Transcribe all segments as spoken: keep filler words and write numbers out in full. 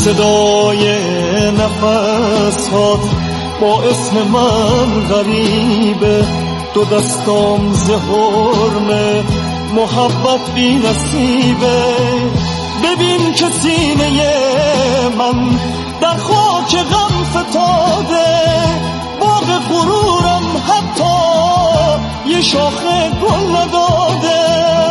صدای نفسات با اسم من غریبه، دو دستام زهرمه محبت بی نصیبه. ببین که سینه من در خاک غم فتاده، باغ غرورم حتی یه شاخه گل نداده.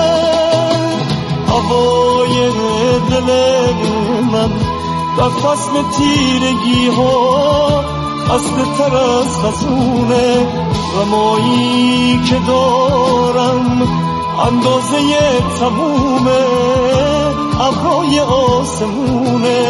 هوای دل من در فصل تیرگی ها خسته‌تر از خزونه، غمایی که دارم اندازه تمومه ابرای آسمونه.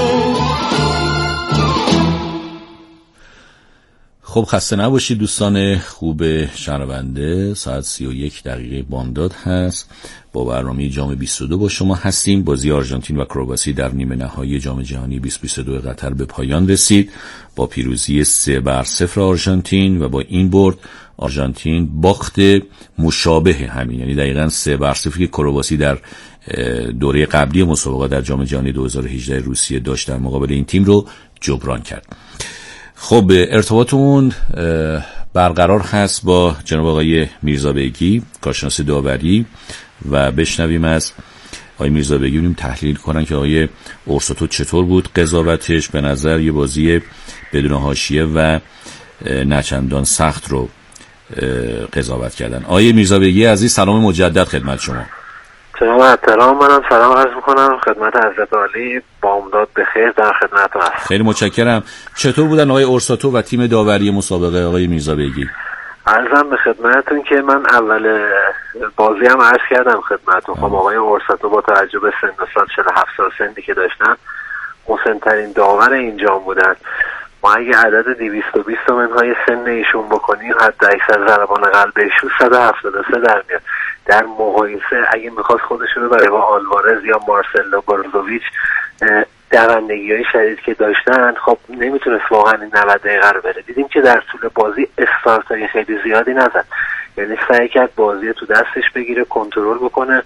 خب خسته نباشید دوستان خوب شنونده. ساعت سی و یک دقیقه بامداد هست. با برنامه جام بیست و دو با شما هستیم. بازی آرژانتین و کرواسی در نیمه نهایی جام جهانی بیست بیست و دو قطر به پایان رسید با پیروزی سه بر صفر آرژانتین و با این برد آرژانتین باخت مشابه همین، یعنی دقیقاً سه بر صفری که کرواسی در دوره قبلی مسابقات در جام جهانی دو هزار و هجده روسیه داشت در مقابل این تیم رو جبران کرد. خب ارتباطمون برقرار هست با جناب آقای میرزا بیگی، کارشناس داوری، و بشنویم از آقای میرزا بیگی ببینیم تحلیل کنن که آقای اورساتو چطور بود قضاوتش. به نظر یه بازی بدون حاشیه و نچندان سخت رو قضاوت کردن. آقای میرزا بیگی عزیز سلام مجدد خدمت شما. سلام و احترام، منم سلام عرض میکنم خدمت حضرت عالی. بامداد بخیر، در خدمتتون هستم. خیلی متشکرم. چطور بودن آقای اورساتو و تیم داوری مسابقه آقای میرزا بیگی؟ عرضم به خدمتتون که من اول بازی هم عرض کردم خدمتتون. خب آقای اورساتو با توجه به سن و سال چهل و هفت سال سنی که داشتن مسن‌ترین داور این جام بودن. ما اگه عدد دویست و بیست منهای سن ایشون بکنیم حد اکثر ضربان قلب ایشون صد و هفتاد و سه در میاد. در مقایسه اگه میخواست خودشون رو برای با آلوارز یا مارسلو بروزوویچ دوندگی های شدید که داشتن، خب نمیتونست واقعا این نود دقیقه رو بره. دیدیم که در طول بازی استارت های خیلی زیادی نزد، یعنی سعی کرد بازی تو دستش بگیره، کنترل بکنه،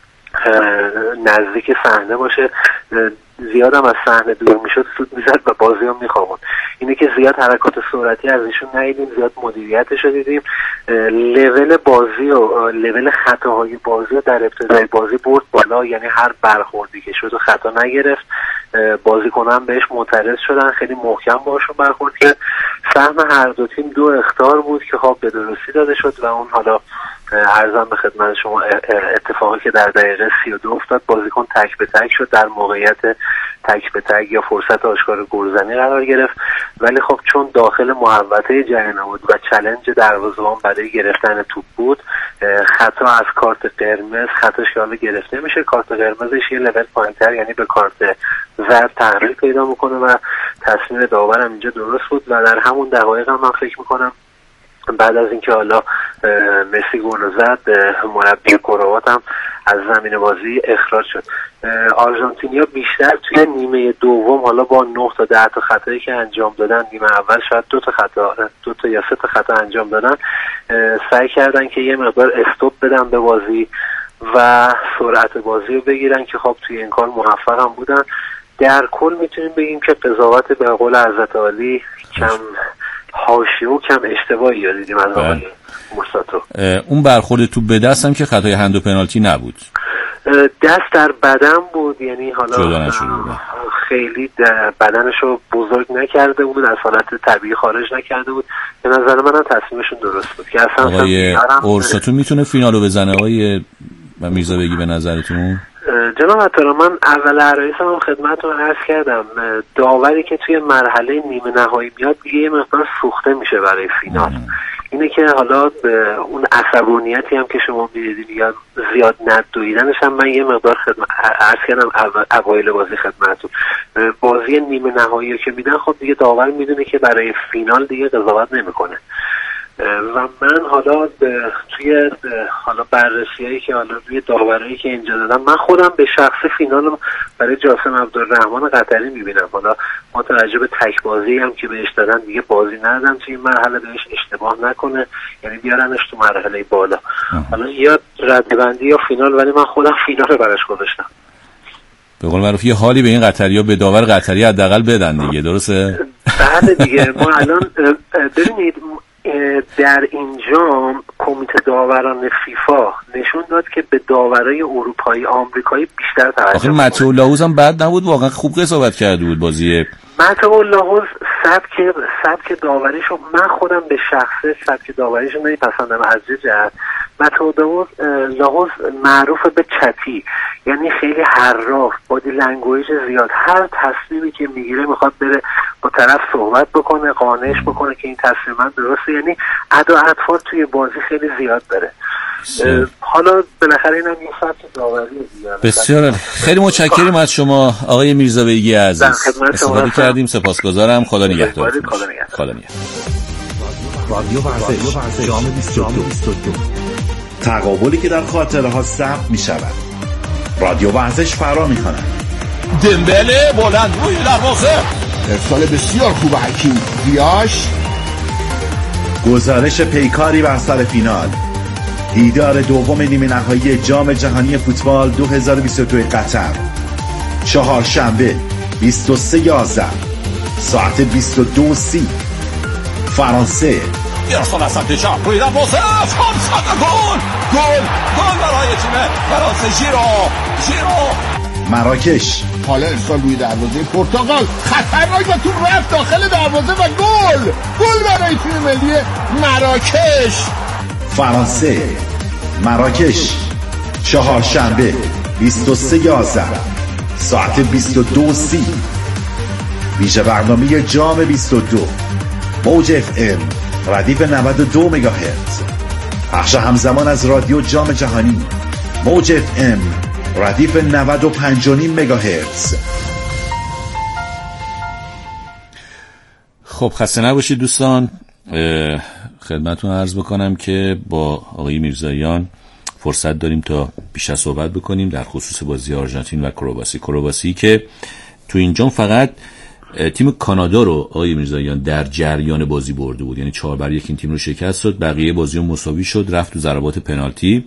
نزدیک صحنه باشه، زیاد هم از صحنه دور میشد سود میزد و بازی هم میخوابون. اینه که زیاد حرکات سرعتی از ایشون ندیدیم، زیاد مدیریتش رو دیدیم. لول بازی و لول خطاهای بازی در ابتدای بازی برد بالا، یعنی هر برخوردی که شد و خطا نگرفت. بازیکنان بهش معترض شدن، خیلی محکم باشون برخورد کرد. سهم هر دو تیم دو اخطار بود که خب به درستی داده شد و اون حالا عرضم به خدمت شما اتفاقی که در دقیقه سی و دو افتاد، بازیکن تک به تک شد، در موقعیت تک به تک یا فرصت آشکار گلزنی قرار گرفت. ولی خب چون داخل محوطه جریمه بود و چالش دروازه‌بان برای گرفتن توپ بود، خطا از کارت قرمز، خطاش که حالا گرفته میشه، کارت قرمزش یه لول پایین‌تر یعنی به کارت زرد تغییر پیدا میکنه و تصمیم داورم اینجا درست بود و در همون دقایق هم من فکر میکنم بعد از اینکه حالا مسی گل زد، مربی کروات هم از زمین بازی اخراج شد. آرژانتینیا بیشتر توی نیمه دوم حالا با نه تا ده تا خطایی که انجام دادن، نیمه اول شاید دو تا خطا دو تا یا سه تا خطا انجام دادن، سعی کردن که یه مقدار استوب بدن به بازی و سرعت بازی رو بگیرن که خب توی این کار موفق هم بودن. در کل میتونیم بگیم که قضاوت به قول حضرت عالی کم حاشیه و کم اشتباهی یا دیدیم از آقای اورساتو. اون برخورد تو به دست هم که خطای هند و پنالتی نبود، دست در بدن بود، یعنی حالا خیلی بدنشو بزرگ نکرده بود، از حالت طبیعی خارج نکرده بود. به نظر منم تصمیمشون درست بود که اصلا آقای اورساتو میتونه فینالو بزنه. آقای میرزا بیگی به نظرتون؟ جناب عطار، من اول عرایزم هم خدمتتون عرض کردم، داوری که توی مرحله نیمه نهایی میاد دیگه یه مقدار سوخته میشه برای فینال. اینه که حالا اون عصبانیتی هم که شما می‌دیدید یا زیاد ندویدنش هم من یه مقدار خدمت عرض کردم اوایل بازی خدمتتون. بازی نیمه نهایی که میدن خب دیگه داور میدونه که برای فینال دیگه قضاوت نمیکنه و من حالا توی حالا بررسیایی که حالا روی داورایی که اینجا دادم، من خودم به شخص فینال برای جاسم عبدالرحمن قطری میبینم. حالا ما توجه به تک بازی هم که بهش دادن دیگه بازی ندادم توی این مرحله بهش اشتباه نکنه، یعنی بیارنش تو مرحله بالا. حالا یا ردبندی یا فینال، ولی من خودم فینال رو براش گذاشتم. به قول معروف یه حالی به این قطری‌ها، به داور قطری حداقل بدن دیگه، درسته؟ بله دیگه. ما الان ببینید در اینجا کمیته داوران فیفا نشون داد که به داورای اروپایی آمریکایی بیشتر توجه. آخه متئو لاوز هم بد نبود، واقعا خوب قضاوت کرده بود بازی. متئو لاوز سبک سبک داوریشو من خودم به شخصه سبک داوریشو نمیپسندم از یه جهت. متئو لاوز معروف به چتی، یعنی خیلی حراف، بادی لنگویج زیاد، هر تصمیمی که میگیره میخواد بره با طرف صحبت بکنه، قانعش بکنه که این تصمیم من درسته، یعنی ادا اطفال توی بازی خیلی زیاد داره. حالا بالاخره اینم یه سبک داوری دیگه. بسیار خیلی متشکرم از شما آقای میرزا بیگی عزیز، استفاده کردیم، سپاسگزارم. خدا نگهدار. خدا نگهدار. رادیو ورزش جام بیست و دو، تقابلی که در خاطره ها ثبت می شود. رادیو ورزش فرا می کند. دمبله بلند روی دروازه، ارسال بسیار خوب حکیم دیاش، گزارش پیکاری بر سر فینال، دیدار دوم نیمه نهایی جام جهانی فوتبال دو هزار و بیست و دو قطر، چهارشنبه بیست و سه یازده ساعت بیست و دو سی، فرانسه. ارسال از سمت چپ روی دروازه، فرصت گل گل گل برای تیم فرانسه. ژیرو ژیرو مراکش. حالا ارسال روی دروازه پرتغال، خطرناک و تو رفت داخل دروازه و گل گل برای تیم ملی مراکش. فرانسه مراکش، چهارشنبه بیست و سه یازده ساعت بیست و دو سی. ویژه برنامه جام بیست و دو، موج اف ام ردیف نود و دو مگاهرتز، پخش همزمان از رادیو جام جهانی موج اف ام ردیف نود و پنج و نیم مگاهرتز. خب خسته نباشید دوستان، خدمتتون عرض بکنم که با آقای میرزاییان فرصت داریم تا بیشتر صحبت بکنیم در خصوص بازی آرژانتین و کرواسی. کرواسی که تو اینجا فقط تیم کانادا رو آقای میرزاییان در جریان بازی برده بود، یعنی چهار بر یک این تیم رو شکست داد، بقیه بازی رو مساوی شد، رفت تو ضربات پنالتی.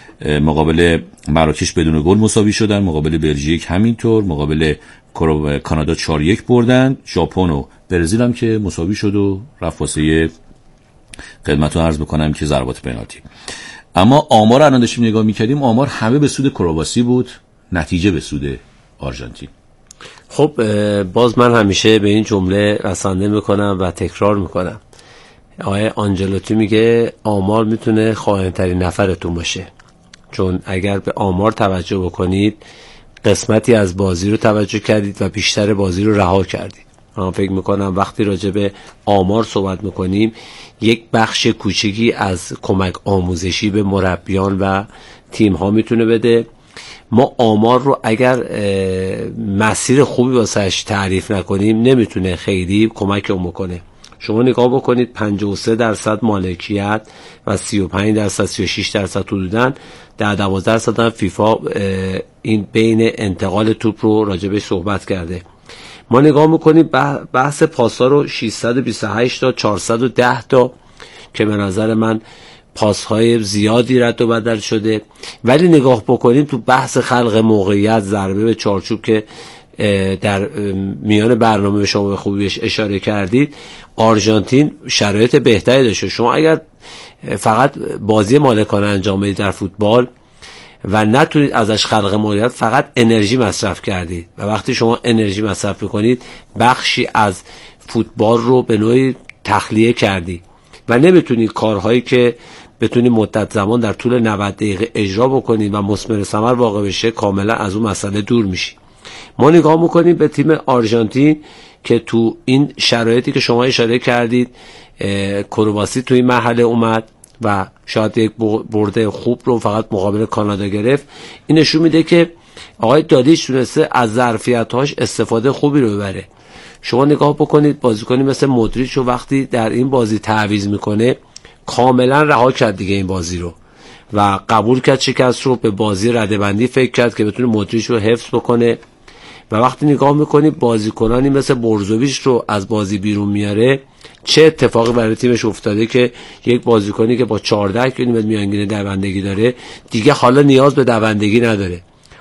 مقابل مراکش بدون گل مساوی شدن، مقابل بلژیک همینطور، مقابل کانادا چهار یک بردن، ژاپن و برزیل هم که مساوی شد و رفت واسه خدمتتون عرض بکنم که ضربات پنالتی. اما آمار الان داشتیم نگاه می‌کردیم، آمار همه به سود کرواسی بود، نتیجه به سود آرژانتین. خب باز من همیشه به این جمله رسنده میکنم و تکرار میکنم، آقای آنجلوتی میگه آمار میتونه خائن‌ترین نفرتون باشه، چون اگر به آمار توجه بکنید قسمتی از بازی رو توجه کردید و بیشتر بازی رو رها کردید. من فکر میکنم وقتی راجع به آمار صحبت میکنیم یک بخش کوچیکی از کمک آموزشی به مربیان و تیم ها میتونه بده. ما آمار رو اگر مسیر خوبی واسش تعریف نکنیم نمیتونه خیلی کمک اون بکنه. شما نگاه بکنید پنجاه و سه درصد مالکیت و سی و پنج درصد سی و شش درصد حدوداً در دوازده درصد هم فیفا این بین انتقال توپ رو راجبش صحبت کرده. ما نگاه میکنیم بحث پاسا رو ششصد و بیست و هشت تا چهارصد و ده تا که به نظر من پاسهای زیادی رد و بدل شده، ولی نگاه بکنیم تو بحث خلق موقعیت، ضربه به چارچوب که در میان برنامه شما به خوبی بهش اشاره کردید، آرژانتین شرایط بهتری داشته. شما اگر فقط بازی مالکانه انجام بدید در فوتبال و نتونید ازش خلق موقعیت، فقط انرژی مصرف کردید و وقتی شما انرژی مصرف میکنید بخشی از فوتبال رو به نوعی تخلیه کردید و نمیتونید کارهایی که بتونید مدت زمان در طول نود دقیقه اجرا بکنید و مثمر ثمر واقع بشه، کاملا از اون مسئله دور میشی. ما نگاه میکنیم به تیم آرژانتین که تو این شرایطی که شما اشاره کردید کرواسی تو این مرحله اومد و شاید یک برده خوب رو فقط مقابل کانادا گرفت. این نشون میده که آقای دادیچ تونسته از ظرفیت‌هاش استفاده خوبی رو ببره. شما نگاه بکنید بازیکنی مثل مودریچ رو وقتی در این بازی تعویض میکنه کاملا رها کرد دیگه این بازی رو و قبول کرد شکست رو، به بازی رده‌بندی فکر کرد که بتونه مودریچ رو حفظ بکنه و وقتی نگاه میکنید بازیکنانی مثل برزوویچ رو از بازی بیرون میاره، چه اتفاقی برای تیمش افتاده که یک بازیکنی که با چهارده کیلومتر میانگین دوندگی داره دیگه حالا نیاز به دوندگی نداره،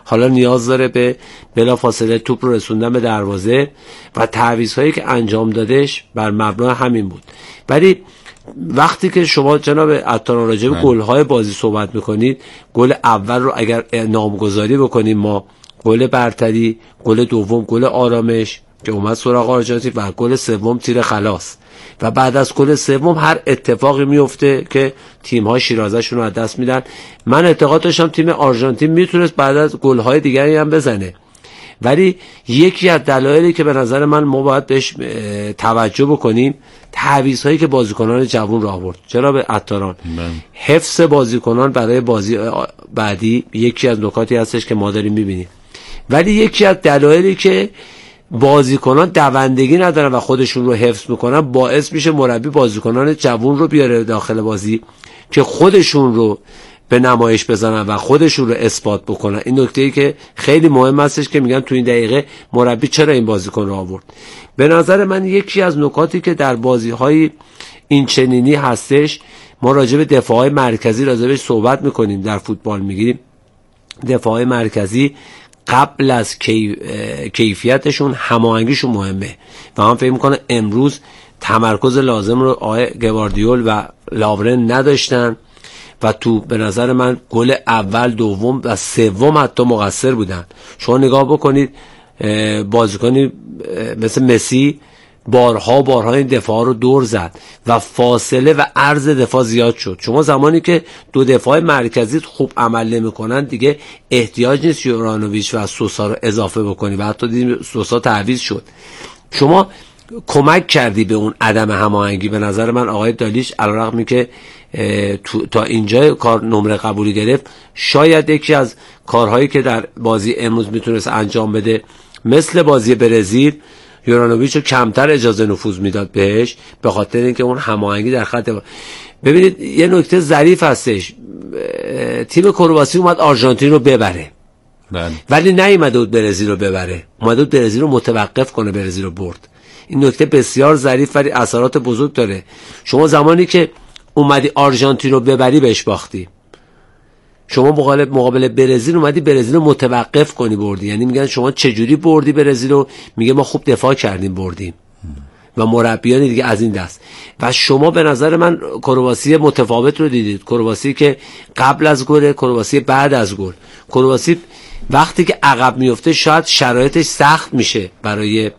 حالا نیاز داره به بلافاصله توپ رو رسوندن به دروازه و تعویض‌هایی که انجام دادش بر مبنای همین بود. ولی وقتی که شما جناب عطاران راجع به گل‌های بازی صحبت میکنید، گل اول رو اگر نامگذاری بکنیم ما، گل برتری، گل دوم گل آرامش که اومد سراغ آرژانتین و گل سوم تیر خلاص، و بعد از گل سوم هر اتفاقی میفته که تیم‌ها شیرازه‌شون رو از دست میدن. من اعتقاد داشتم تیم آرژانتین میتونست بعد از گل‌های دیگری هم بزنه، ولی یکی از دلایلی که به نظر من ما باید بهش توجه بکنیم تعویض‌هایی که بازیکنان جوان را آورد. جناب عطاران، حفظ بازیکنان برای بازی بعدی یکی از نکاتی هستش که ما داریم می‌بینیم، ولی یکی از دلایلی که بازیکنان دوندگی ندارن و خودشون رو حفظ میکنن باعث میشه مربی بازیکنان جوان رو بیاره داخل بازی که خودشون رو به نمایش بزنن و خودشون رو اثبات بکنن. این نکته‌ای که خیلی مهم هستش که میگن تو این دقیقه مربی چرا این بازیکن رو آورد. به نظر من یکی از نکاتی که در بازی‌های این چنینی هستش، ما راجع به دفاع‌های مرکزی راجع بهش صحبت میکنیم در فوتبال، میگیم دفاع‌های مرکزی قبل از کیف... کیفیتشون هماهنگیشون مهمه و من فکر میکنم امروز تمرکز لازم رو آقای گواردیول و لاورن نداشتن و تو به نظر من گل اول، دوم و سوم حتی مقصر بودن. شما نگاه بکنید بازیکنی مثل مسی بارها بارها این دفاع رو دور زد و فاصله و عرض دفاع زیاد شد. شما زمانی که دو دفاع مرکزی خوب عمل نمی‌کنن دیگه احتیاج نیست یورانوویچ و سوسا رو اضافه بکنی و حتی دیدیم سوسا تعویض شد. شما کمک کردی به اون عدم هماهنگی. به نظر من آقای دالیش علیرغمی که تا اینجا کار نمره قبولی گرفت، شاید یکی از کارهایی که در بازی امروز میتونست انجام بده مثل بازی برزیل یورانوویچ رو کمتر اجازه نفوذ میداد بهش، به خاطر اینکه اون هماهنگی در خط. ببینید یه نکته ظریف هستش، تیم کرواسی اومد آرژانتین رو ببره بله. ولی نیومده بود برزیل رو ببره، اومده بود برزیل رو متوقف کنه، برزیل رو برد. این نکته بسیار ظریف ولی اثرات بزرگ داره. شما زمانی که اومدی آرژانتین رو ببری بهش باختی. شما مقابل مقابل برزیل اومدی برزیل رو متوقف کنی بردی. یعنی میگن شما چجوری بردی برزیل رو؟ میگه ما خوب دفاع کردیم بردیم و مربیان دیگه از این دست. و شما به نظر من کرواسی متفاوت رو دیدید، کرواسی که قبل از گل، کرواسی بعد از گل. کرواسی وقتی که عقب میفته شاید شرایطش سخت میشه برای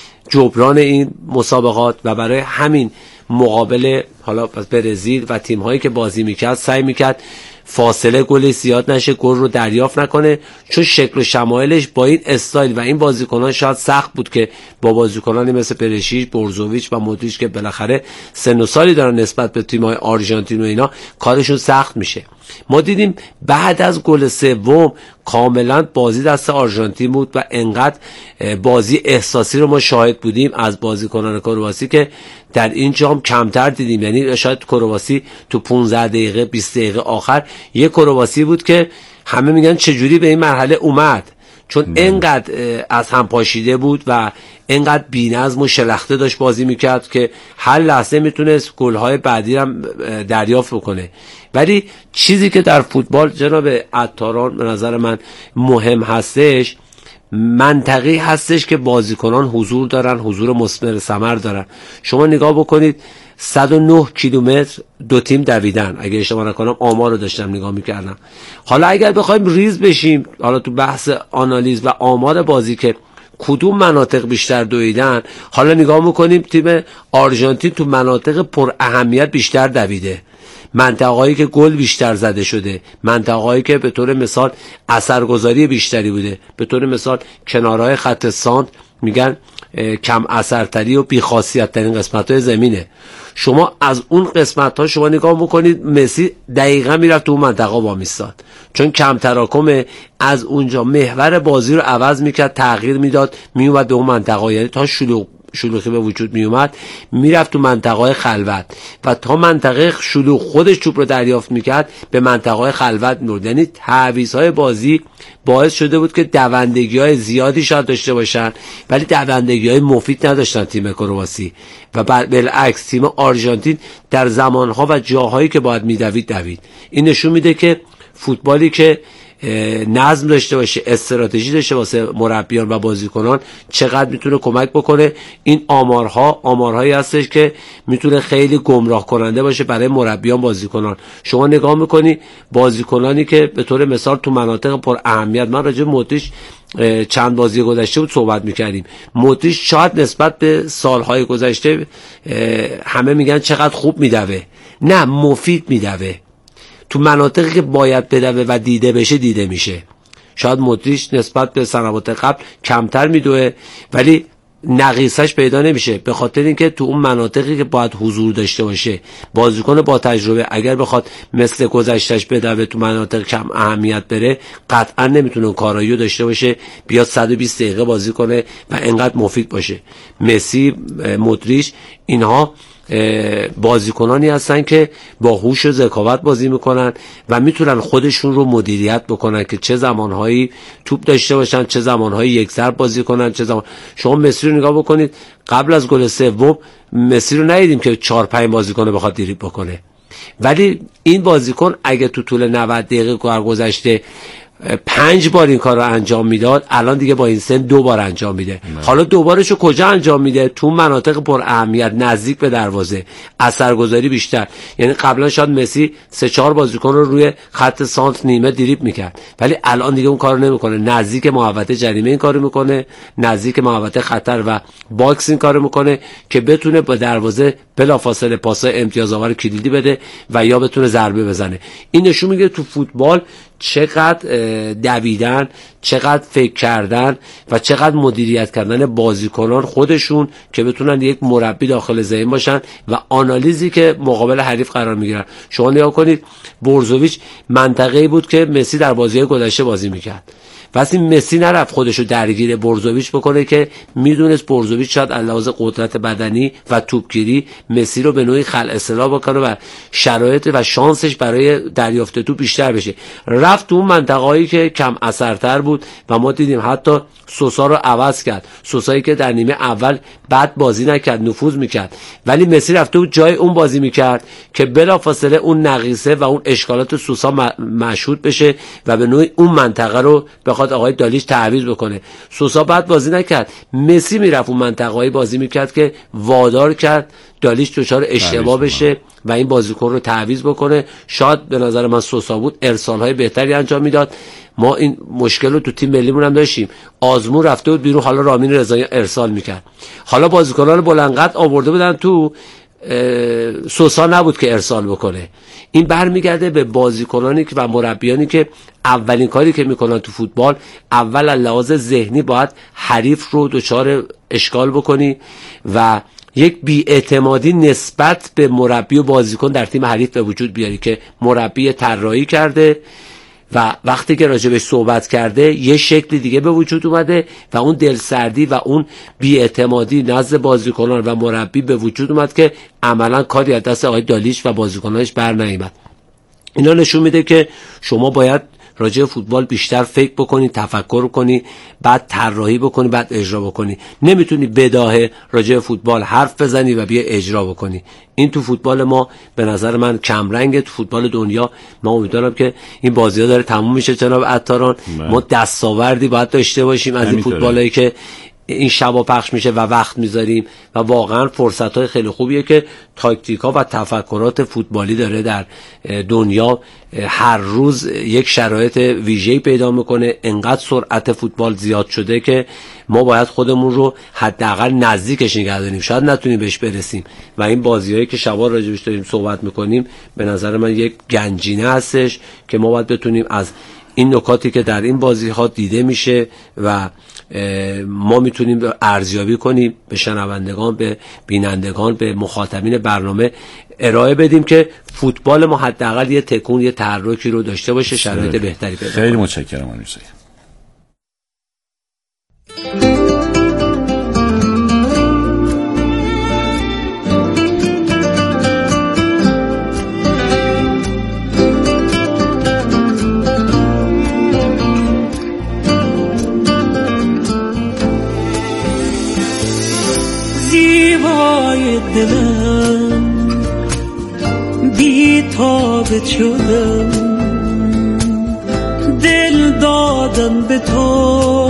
جبران این مسابقات و برای همین مقابل حالا برزیل و تیم‌هایی که بازی میکرد سعی میکرد فاصله گل زیاد نشه، گل رو دریافت نکنه، چون شکل و شمایلش با این استایل و این بازیکنان شاید سخت بود که با بازیکنانی مثل پرشیچ، بورزوویچ و مودریچ که بالاخره سن و سالی دارن نسبت به تیم‌های آرژانتین و اینا، کارشون سخت میشه. ما دیدیم بعد از گل سوم کاملا بازی دست آرژانتین بود و انقدر بازی احساسی رو ما شاهد بودیم از بازیکنان کرواسی که در این جام کمتر دیدیم. یعنی شاید کرواسی تو پانزده دقیقه بیست دقیقه آخر یه کرواسی بود که همه میگن چجوری به این مرحله اومد، چون انقدر از هم پاشیده بود و انقدر بی‌نظم و شلخته داشت بازی میکرد که هر لحظه میتونست گل‌های بعدی هم دریافت بکنه. ولی چیزی که در فوتبال جناب عطاران به نظر من مهم هستش، منطقی هستش که بازیکنان حضور دارن، حضور مثمر ثمر دارن. شما نگاه بکنید صد و نه کیلومتر دو تیم دویدن، اگه اشتباه نکنم آمار رو داشتم نگاه میکردم. حالا اگر بخوایم ریز بشیم حالا تو بحث آنالیز و آمار بازی که کدوم مناطق بیشتر دویدن، حالا نگاه میکنیم تیم آرژانتین تو مناطق پر اهمیت بیشتر دویده، منطقه‌هایی که گل بیشتر زده شده، منطقه‌هایی که به طور مثال اثرگذاری بیشتری بوده، به طور مثال کنارهای خط سانت میگن کم اثرتری و بی‌خاصیت ترین قسمت‌های زمینه. شما از اون قسمت‌ها شما نگاه میکنید مسی دقیقاً میرفت تو اون منطقه با میستاد، چون کم تراکم از اونجا محور بازی رو عوض میکرد، تغییر میداد، میومد به اون منطقه، یعنی تا شلوغ شلوغی به وجود می اومد میرفت تو منطقه خلوت و تا منطقه شلوغ خودش توپ رو دریافت میکرد به منطقه خلوت میرد. یعنی تعویض‌های بازی باعث شده بود که دوندگی‌های زیادی شاید داشته باشن ولی دوندگی‌های مفید نداشتن تیم کرواسی و بالعکس تیم آرژانتین در زمانها و جاهایی که باید میدوید دوید. این نشون میده که فوتبالی که نظم داشته باشه، استراتژی داشته واسه مربیان و بازیکنان، چقدر میتونه کمک بکنه. این آمارها آمارهایی هستش که میتونه خیلی گمراه کننده باشه برای مربیان بازیکنان. شما نگاه میکنی بازیکنانی که به طور مثال تو مناطق پر اهمیت، من راجع به مودریچ چند بازی گذشته بود صحبت میکردیم، مودریچ شاید نسبت به سالهای گذشته همه میگن چقدر خوب میدوه، نه مفید میدوه، تو مناطقی که باید بدوه و دیده بشه دیده میشه. شاید مودریچ نسبت به سنوات قبل کمتر میدوه ولی نقیصش پیدا نمیشه، به خاطر اینکه تو اون مناطقی که باید حضور داشته باشه بازیکن با تجربه اگر بخواد مثل گذشتهش بدوه تو مناطق کم اهمیت بره قطعا نمیتونه کارایی داشته باشه بیاد صد و بیست دقیقه بازی کنه و انقدر مفید باشه. مسی، مودریچ، اینها بازیکنانی هستن که با هوش و ذکاوت بازی میکنن و میتونن خودشون رو مدیریت بکنن که چه زمانهایی توپ داشته باشن، چه زمانهایی یک ضرب بازی کنن، چه زمان. شما مسی رو نگاه بکنید، قبل از گل سوم مسی رو ندیدیم که چهار پنج بازیکن بخواد دریبل بکنه، ولی این بازیکن اگه تو طول نود دقیقه کار گذشته پنج بار این کار رو انجام میداد، الان دیگه با این سن دو بار انجام میده. حالا دوبارشو کجا انجام میده؟ تو مناطق پر اهمیت نزدیک به دروازه، اثرگذاری بیشتر. یعنی قبلا شاید مسی سه چهار بازیکن رو روی خط سانت نیمه دریبل میکرد ولی الان دیگه اون کارو نمیکنه، نزدیک محوطه جریمه این کارو میکنه، نزدیک محوطه خطر و باکس این کارو میکنه که بتونه با دروازه بلافاصله پاسای امتیازآور کلیدی بده و یا بتونه ضربه بزنه. این نشون میده تو فوتبال چقدر دویدن، چقدر فکر کردن و چقدر مدیریت کردن بازیکنان خودشون که بتونن یک مربی داخل ذهن باشن و آنالیزی که مقابل حریف قرار میگیرن. شما نگاه کنید بروزوویچ منطقه‌ای بود که مسی در بازی گذشته بازی میکرد، پس این مسی نرفت خودشو درگیر بروزوویچ بکنه که میدونست بروزوویچ شاید علاوه قدرت بدنی و توپگیری مسی رو به نوعی خلع اصلاح بکنه و شرایط و شانسش برای دریافت توپ بیشتر بشه. رفت تو اون منطقه‌ای که کم اثرتر بود و ما دیدیم حتی سوسا رو عوض کرد، سوسایی که در نیمه اول بد بازی نکرد، نفوذ میکرد، ولی مسی رفته بود جای اون بازی میکرد که بلافاصله اون نقیصه و اون اشکالات سوسا مشهود بشه و به نوعی اون منطقه رو بخواد آقای دالیچ تعویض بکنه. سوسا بد بازی نکرد، مسی میرفت اون منطقه‌ای بازی میکرد که وادار کرد دالیچ دچار اشتباه بشه و این بازیکن رو تعویض بکنه. شاید به نظر من سوسا بود ارسال‌های بهتری انجام میداد. ما این مشکل رو تو تیم ملیمون هم داشتیم، آزمون رفته بود بیرون، حالا رامین رضایی ارسال میکرد، حالا بازیکنان بلندقد آورده بودن تو، سوسا نبود که ارسال بکنه. این برمیگرده به بازیکنانی که و مربیانی که اولین کاری که میکنن تو فوتبال، اول از لحاظ ذهنی باید حریف رو دچار اشکال بکنی و یک بی‌اعتمادی نسبت به مربی و بازیکن در تیم حریف به وجود بیاری که مربی طراحی کرده و وقتی که راجبش صحبت کرده یه شکل دیگه به وجود اومده و اون دلسردی و اون بی‌اعتمادی نزد بازیکنان و مربی به وجود اومد که عملا کاری از دست آقای دالیچ و بازیکنانش بر نیامد. اینا نشون میده که شما باید راجع به فوتبال بیشتر فکر بکنی، تفکر کنی، بعد طراحی بکنی، بعد اجرا بکنی. نمیتونی بداهه راجع به فوتبال حرف بزنی و بیا اجرا بکنی. این تو فوتبال ما به نظر من کمرنگه. تو فوتبال دنیا ما امیدوارم که این بازی‌ها داره تموم میشه جناب عطاران، ما دستاوردی باید داشته باشیم از این فوتبالایی که این شبا پخش میشه و وقت میذاریم و واقعا فرصت‌های خیلی خوبیه که تاکتیک‌ها و تفکرات فوتبالی داره در دنیا هر روز یک شرایط ویژه‌ای پیدا میکنه. انقدر سرعت فوتبال زیاد شده که ما باید خودمون رو حداقل نزدیکش نگه داریم، شاید نتونیم بهش برسیم و این بازی‌هایی که شبا راجعش داریم صحبت میکنیم به نظر من یک گنجینه هستش که ما باید بتونیم از این نکاتی که در این بازی ها دیده میشه و ما میتونیم ارزیابی کنیم، به شنوندگان، به بینندگان، به مخاطبین برنامه ارائه بدیم که فوتبال ما حداقل یه تکون، یه تحرکی رو داشته باشه، شرایط بهتری پیدا کنه. خیلی متشکرم آنوسایی. دلم بی تاب شدم، دل دادم به تو،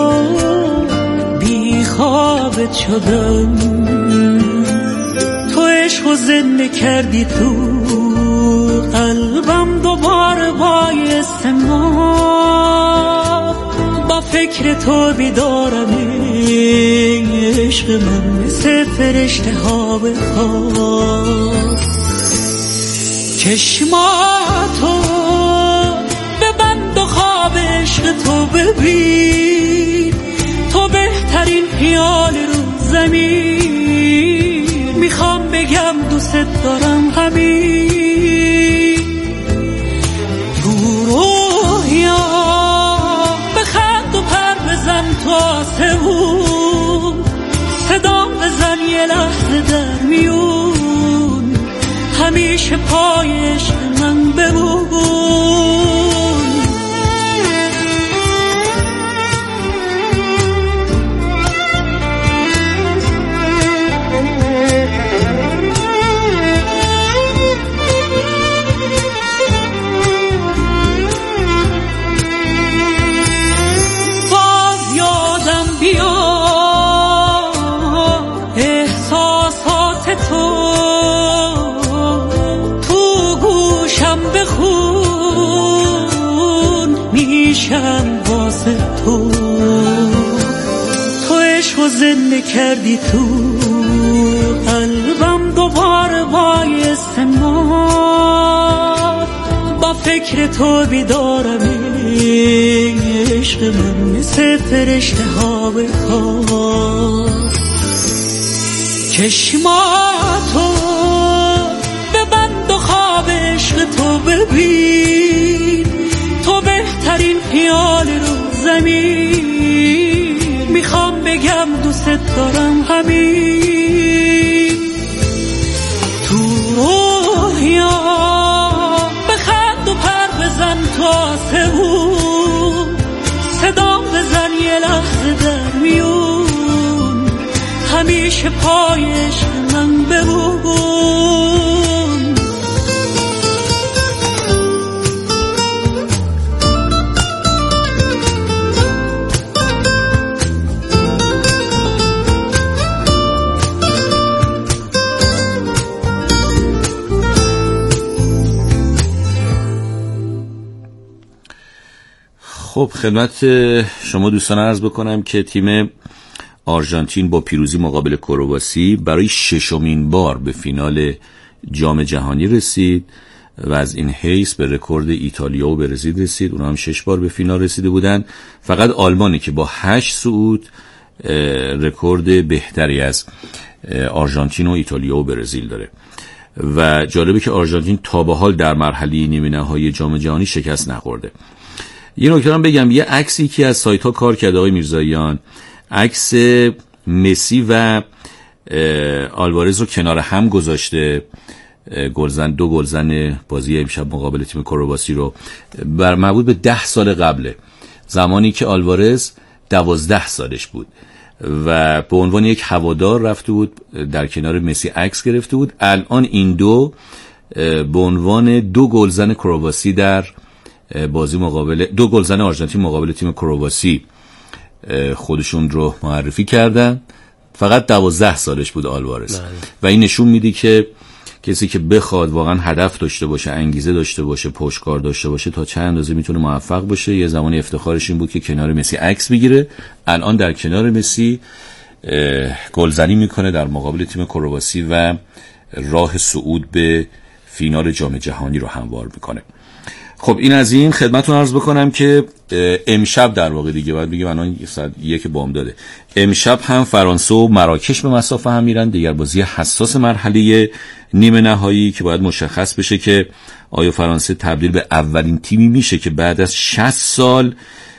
بی خوابت شدم. تو عشق و زنده کردی تو قلبم، دوباره بایست ما با فکر تو بیدارم. عشق من مثل فرشته ها به خواب، چشماتو ببند و خواب عشق تو ببین. تو بهترین خیال رو زمین، میخوام بگم دوست دارم همین. تو روحیا بخند و پر بزن تو آسمون، صدام بزن یه لحظه در میون، همیشه پای عشق من بمون. میشم واسه تو، تو عشق و زنده کردی تو قلبم، دوباره بایست ما با فکر تو بیدارم. عشق من مثل فرشته ها به خواب، چشماتو ببند و خواب عشق تو ببین. تو بهترین خیال رو زمین، میخوام بگم دوست دارم همین. تو روحیا بخند و پر بزن تو آسمون، صدام بزن یه لحظه در میون، همیشه پای عشق من بمون. خب خدمت شما دوستان عرض بکنم که تیم آرژانتین با پیروزی مقابل کرواسی برای ششمین بار به فینال جام جهانی رسید و از این حیث به رکورد ایتالیا و برزیل رسید. اونا هم شش بار به فینال رسیده بودن. فقط آلمانی که با هشت صعود رکورد بهتری از آرژانتین و ایتالیا و برزیل داره و جالبه که آرژانتین تا به حال در مرحله نیمه نهایی جام جهانی شکست نخورده. یه نکته هم بگم، یه عکسی که از سایت ها کار کرده آقای میرزاییان، عکس مسی و آلوارز رو کنار هم گذاشته، گلزن دو گلزن بازی امشب مقابل تیم کرواسی رو، بر مربوط به ده سال قبله، زمانی که آلوارز دوازده سالش بود و به عنوان یک هوادار رفته بود در کنار مسی عکس گرفته بود. الان این دو به عنوان دو گلزن کرواسی در بازی مقابل دو گلزن آرژانتین مقابل تیم کرواسی خودشون رو معرفی کردن. فقط دوازده سالش بود آلوارز و این نشون میده که کسی که بخواد واقعا هدف داشته باشه، انگیزه داشته باشه، پشتکار داشته باشه، تا چند اندازه میتونه موفق باشه. یه زمانی افتخارش این بود که کنار مسی عکس بگیره، الان در کنار مسی گلزنی میکنه در مقابل تیم کرواسی و راه صعود به فینال جام جهانی رو هموار میکنه. خب این از این خدمتتون عرض بکنم که امشب در واقع دیگه باید بگم الان ساعت یک بامداده، امشب هم فرانسه و مراکش به مسافه هم میرن، دیگر بازی حساس مرحله نیمه نهایی که باید مشخص بشه که آیا فرانسه تبدیل به اولین تیمی میشه که بعد از شصت سال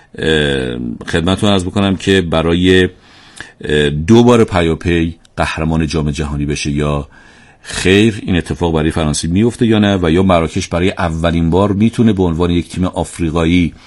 خدمتتون عرض بکنم که برای دو بار پیاپی قهرمان جام جهانی بشه یا خیر، این اتفاق برای فرانسه میفته یا نه، و یا مراکش برای اولین بار میتونه به عنوان یک تیم آفریقایی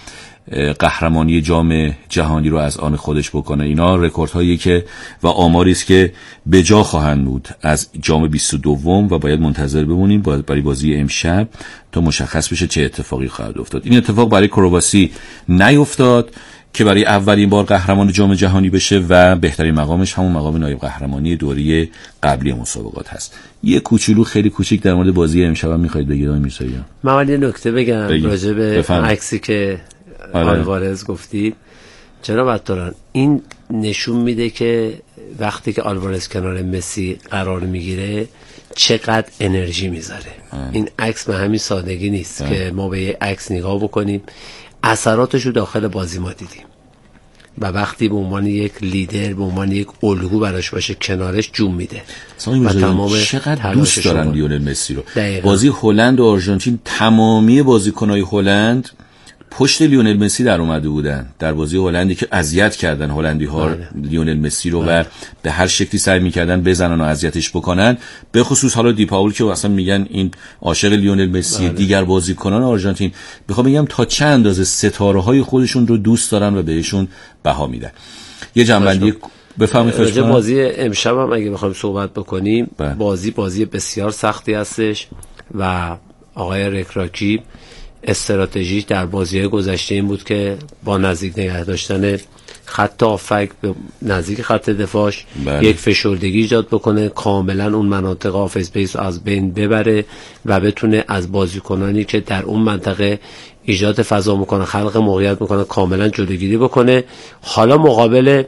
قهرمانی جام جهانی رو از آن خودش بکنه. اینا رکوردهایی که و آماری است که به جا خواهند بود از جام بیست و دو و باید منتظر بمونیم برای بازی امشب تا مشخص بشه چه اتفاقی خواهد افتاد. این اتفاق برای کرواسی نیفتاد که برای اولین بار قهرمان جام جهانی بشه و بهترین مقامش همون مقام نایب قهرمانی دوره قبلی مسابقات هست. یه کوچولو خیلی کوچیک در مورد بازی امشب هم می‌خواید بگید آقای میرزاییان؟ من ولی نکته بگم راجع به عکسی که آلوارز گفتید. جناب عطاران، این نشون میده که وقتی که آلوارز کنار مسی قرار میگیره چقدر انرژی میذاره. این عکس به همین سادگی نیست آه. که ما به یه عکس نگاه بکنیم، اثراتش رو داخل بازی ما دیدیم و وقتی به عنوان یک لیدر، به عنوان یک الگو براش باشه کنارش جون میده و تمام چقدر دوست دارن لیونل مسی رو. دقیقا. بازی هلند و آرژانتین تمامی بازیکنای هلند پشت لیونل مسی در اومده بودن در بازی هلندی که اذیت کردن هلندی ها لیونل مسی رو و به هر شکلی سعی میکردن بزنن و اذیتش بکنن، به خصوص حالا دیپاول که اصلا میگن این عاشق لیونل مسی. بله. دیگر بازیکنان آرژانتین بخوام بگم تا چه اندازه ستاره های خودشون رو دوست دارن و بهشون بها میدن. یه جنبندی بفهمید راجع بازی امشب هم اگه بخوایم صحبت بکنیم، بله. بازی بازی بسیار سختی هستش و آقای رکراکی استراتژی در بازی‌های گذشته این بود که با نزدیک نگه داشتن خط هافک به نزدیک خط دفاعش بله. یک فشردگی ایجاد بکنه، کاملا اون مناطق هاف اسپیس رو از بین ببره و بتونه از بازیکنانی که در اون منطقه ایجاد فضا میکنه، خلق موقعیت میکنه، کاملا جلوگیری بکنه. حالا مقابل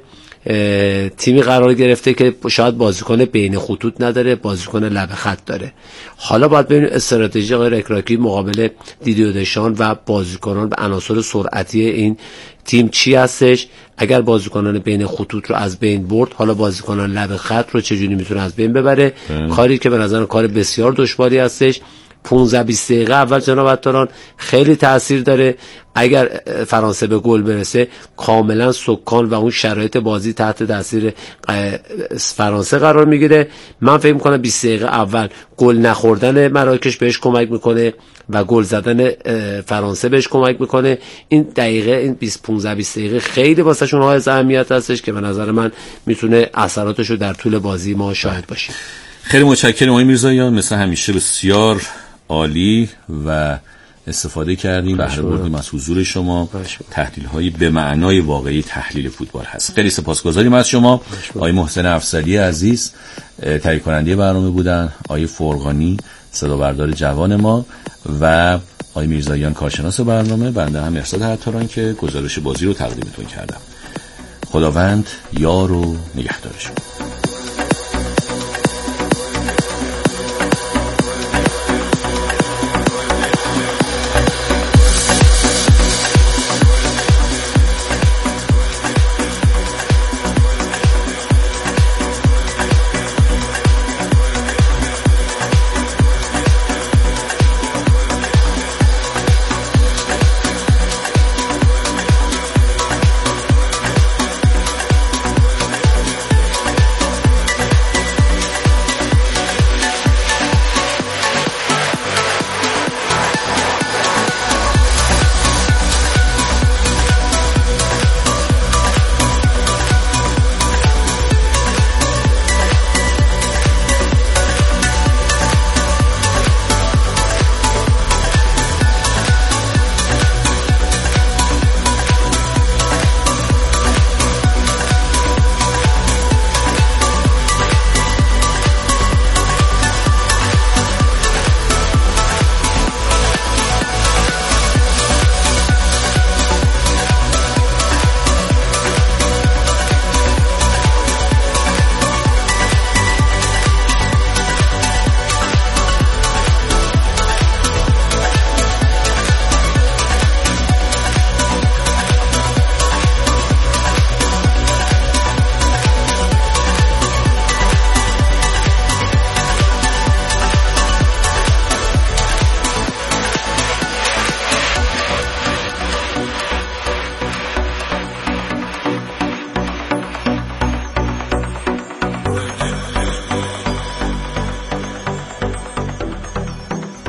تیمی قرار گرفته که شاید بازیکن بین خطوط نداره، بازیکن لب خط داره. حالا باید ببینیم استراتژی آقای رکراکی مقابل دیدیو دشان و بازیکنان و عناصر سرعتی این تیم چی هستش. اگر بازیکنان بین خطوط رو از بین برد، حالا بازیکنان لب خط رو چجوری میتونه از بین ببره؟ کاری که به نظر کار بسیار دشواری هستش. پانزده بیست دقیقه اول جناب عطاران خیلی تأثیر داره. اگر فرانسه به گل برسه کاملا سکان و اون شرایط بازی تحت تاثیر فرانسه قرار میگیره. من فکر میکنم بیست دقیقه اول گل نخوردن مراکش بهش کمک میکنه و گل زدن فرانسه بهش کمک میکنه. این دقیقه این بیست پانزده بیست دقیقه خیلی واسه شون های اهمیت هستش که به نظر من میتونه اثراتش رو در طول بازی ما شاهد باشیم. خیلی متشکرم آقای میرزاییان، مثل همیشه بسیار عالی و استفاده کردیم، بهره بردیم از حضور شما. تحلیل هایی به معنای واقعی تحلیل فوتبال هست. خیلی سپاسگزاریم از شما. آقای محسن افضلی عزیز تهیه کننده برنامه بودن، آقای فرغانی صدا بردار جوان ما و آقای میرزاییان کارشناس برنامه. بنده هم احسان عطاران که گزارش بازی رو تقدیمتون کردم. خداوند یار و نگهدار شما.